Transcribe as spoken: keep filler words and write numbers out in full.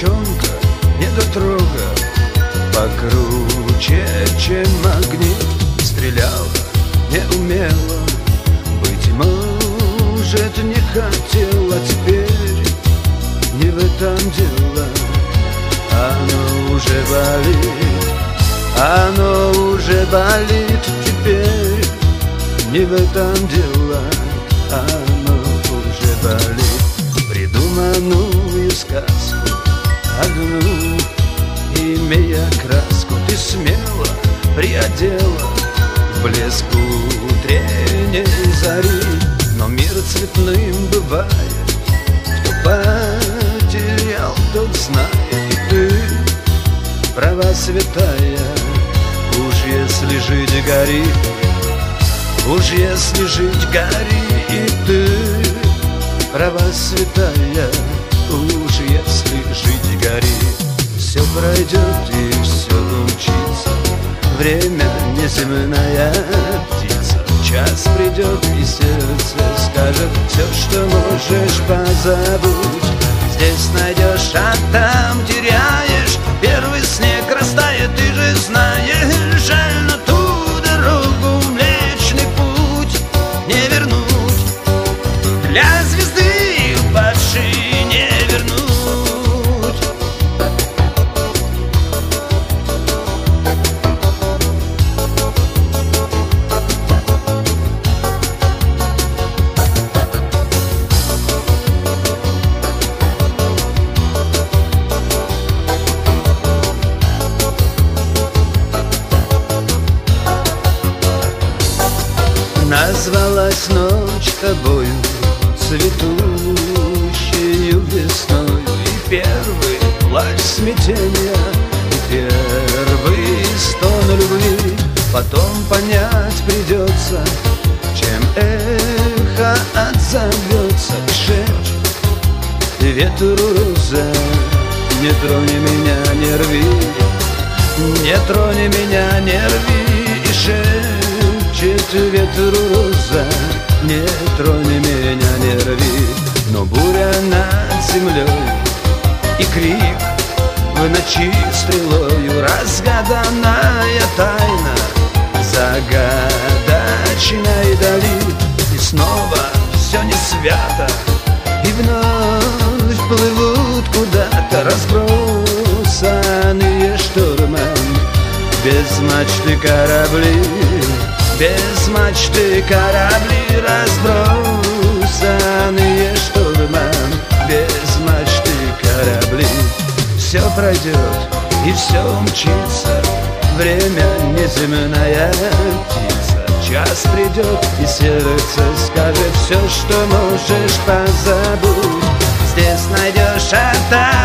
девчонка, недотрога, покруче, чем магнит. Стреляла, не умела, быть может, не хотела. Теперь не в этом дело, оно уже болит, оно уже болит. Теперь не в этом дело, оно уже болит. Придуманную сказку одну, имея краску, ты смело приодела в блеск утренней зари. Но мир цветным бывает, кто потерял, тот знает. И ты права святая, уж если жить гори, уж если жить гори. И ты права святая, уж если жить гори. Все пройдет и все умчится, время неземная птица. Час придет и сердце скажет: все, что можешь, позабудь. Здесь найдешь, а там теряешь. Первый снег растает, ты же знаешь. Жаль, но ту дорогу, Млечный Путь не вернуть. Для звезды падшей не вернуть. Назвалась ночь тобою цветущею весною. И первый плач смятения, и первый стон любви. Потом понять придется, чем эхо отзовется. И шепчет ветру роза: не трони меня, не рви, не трони меня, не рви. И шепчет ветру роза: не трони меня, не рви. Но буря над землей и крик в ночи стрелою, разгаданная тайна загадочной дали. И снова все не свято, и вновь плывут куда-то разбросанные штормом без мачты корабли. Без мачты корабли, разбросанные штормом без мачты корабли. Все пройдет и все умчится, время неземная птица. Час придет и сердце скажет: все, что можешь, позабудь. Здесь найдешь, а там